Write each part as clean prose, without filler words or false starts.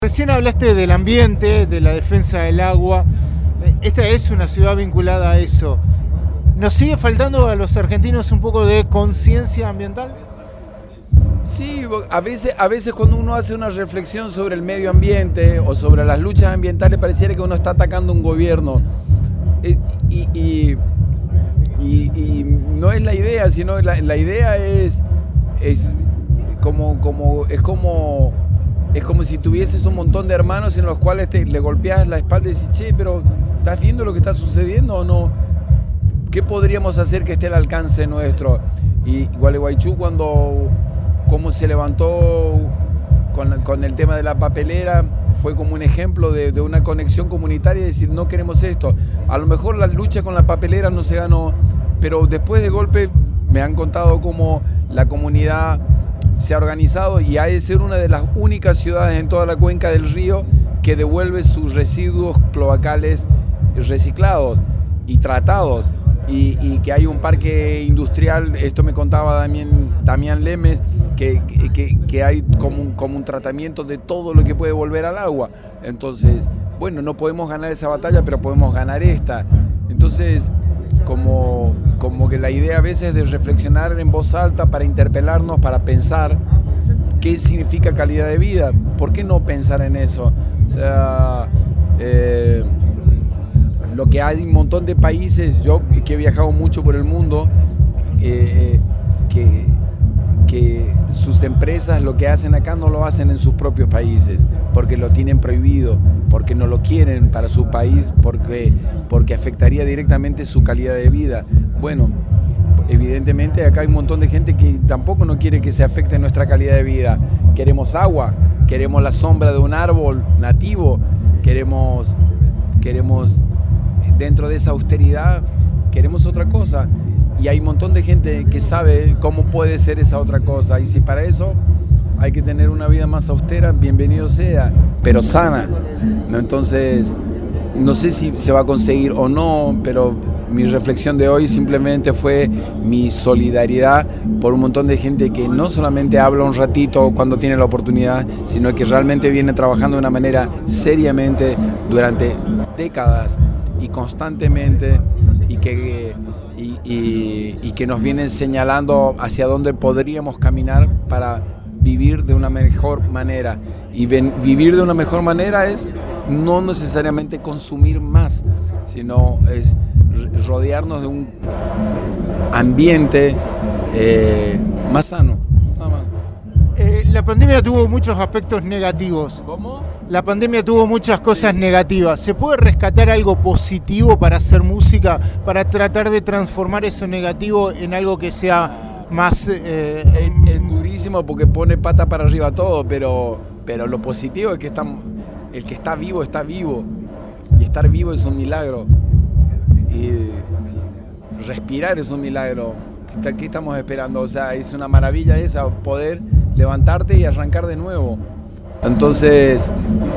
Recién hablaste del ambiente, de la defensa del agua. Esta es una ciudad vinculada a eso. ¿Nos sigue faltando a los argentinos un poco de conciencia ambiental? Sí, a veces cuando uno hace una reflexión sobre el medio ambiente o sobre las luchas ambientales pareciera que uno está atacando un gobierno. Y no es la idea, sino la idea es como si tuvieses un montón de hermanos en los cuales le golpeas la espalda y dices, che, pero ¿estás viendo lo que está sucediendo o no? ¿Qué podríamos hacer que esté al alcance nuestro? Y Gualeguaychú cómo se levantó con el tema de la papelera, fue como un ejemplo de una conexión comunitaria y decir, no queremos esto. A lo mejor la lucha con la papelera no se ganó, pero después de golpe me han contado cómo la comunidad se ha organizado y ha de ser una de las únicas ciudades en toda la cuenca del río que devuelve sus residuos cloacales reciclados y tratados, y que hay un parque industrial, esto me contaba Damián Lemes, que hay como un tratamiento de todo lo que puede volver al agua. Entonces, bueno, no podemos ganar esa batalla, pero podemos ganar esta. Entonces, como que la idea a veces es de reflexionar en voz alta para interpelarnos, para pensar qué significa calidad de vida. ¿Por qué no pensar en eso? O sea, lo que hay un montón de países, yo que he viajado mucho por el mundo, que sus empresas lo que hacen acá no lo hacen en sus propios países, porque lo tienen prohibido, porque no lo quieren para su país, porque afectaría directamente su calidad de vida. Bueno, evidentemente acá hay un montón de gente que tampoco no quiere que se afecte nuestra calidad de vida. Queremos agua, queremos la sombra de un árbol nativo, queremos dentro de esa austeridad, queremos otra cosa. Y hay un montón de gente que sabe cómo puede ser esa otra cosa. Y si para eso hay que tener una vida más austera, bienvenido sea, pero sana. Entonces, no sé si se va a conseguir o no, pero mi reflexión de hoy simplemente fue mi solidaridad por un montón de gente que no solamente habla un ratito cuando tiene la oportunidad, sino que realmente viene trabajando de una manera seriamente durante décadas y constantemente, y que nos vienen señalando hacia dónde podríamos caminar para vivir de una mejor manera. Y vivir de una mejor manera es no necesariamente consumir más, sino es rodearnos de un ambiente más sano. Nada más. La pandemia tuvo muchos aspectos negativos. ¿Cómo? La pandemia tuvo muchas cosas negativas. ¿Se puede rescatar algo positivo para hacer música, para tratar de transformar eso negativo en algo que sea más... Es durísimo porque pone pata para arriba todo, pero lo positivo es que el que está vivo, y estar vivo es un milagro, y respirar es un milagro. ¿Qué estamos esperando? O sea, es una maravilla esa, poder levantarte y arrancar de nuevo. Entonces,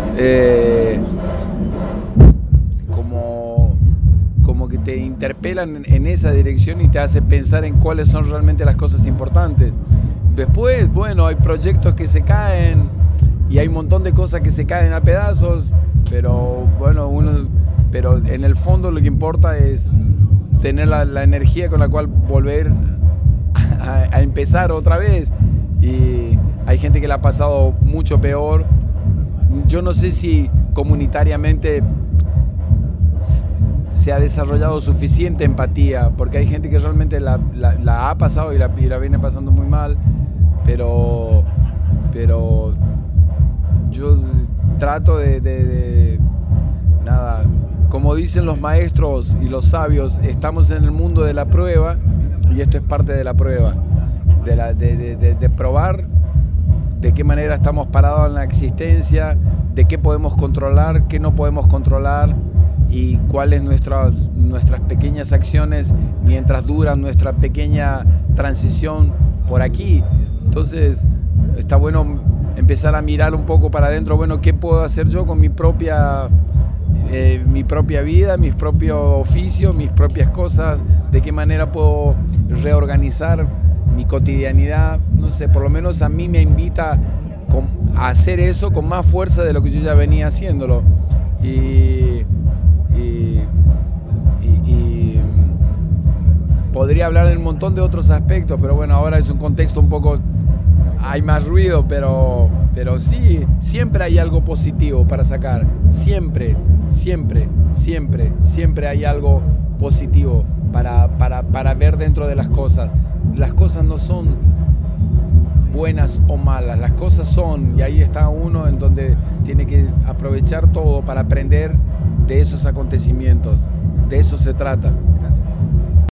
como que te interpelan en esa dirección y te hace pensar en cuáles son realmente las cosas importantes. Después, bueno, hay proyectos que se caen y hay un montón de cosas que se caen a pedazos, pero bueno, pero en el fondo lo que importa es tener la energía con la cual volver a empezar otra vez. Y hay gente que la ha pasado mucho peor. Yo no sé si comunitariamente se ha desarrollado suficiente empatía, porque hay gente que realmente la ha pasado y la viene pasando muy mal, pero yo trato de nada, como dicen los maestros y los sabios, estamos en el mundo de la prueba y esto es parte de la prueba, de probar de qué manera estamos parados en la existencia, de qué podemos controlar, qué no podemos controlar y cuáles nuestras pequeñas acciones mientras dura nuestra pequeña transición por aquí. Entonces está bueno empezar a mirar un poco para adentro, bueno, ¿qué puedo hacer yo con mi propia vida, mis propios oficios, mis propias cosas? ¿De qué manera puedo reorganizar mi cotidianidad? No sé, por lo menos a mí me invita hacer eso con más fuerza de lo que yo ya venía haciéndolo. Y podría hablar de un montón de otros aspectos, pero bueno, ahora es un contexto un poco, hay más ruido, pero sí, siempre hay algo positivo para sacar, siempre hay algo positivo para ver dentro de las cosas. Las cosas no son buenas o malas, las cosas son, y ahí está uno en donde tiene que aprovechar todo para aprender de esos acontecimientos, de eso se trata.